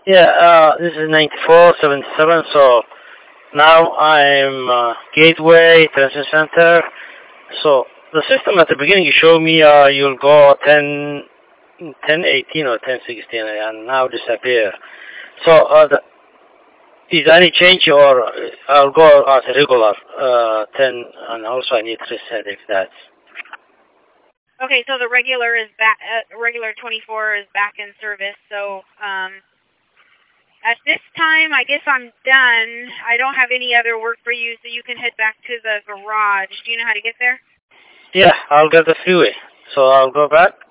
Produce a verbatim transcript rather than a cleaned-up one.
Yeah, uh, this is ninety-four seventy-seven, so now I'm uh, Gateway Transit Center. So the system at the beginning you showed me uh, you'll go ten, ten eighteen or ten sixteen and now disappear. So uh, the, is there any change or I'll go as a regular uh, ten and also I need to reset if that's... Okay, so the regular is back. Uh, regular twenty-four is back in service. So um, at this time, I guess I'm done. I don't have any other work for you, so you can head back to the garage. Do you know how to get there? Yeah, I'll get the freeway. So I'll go back.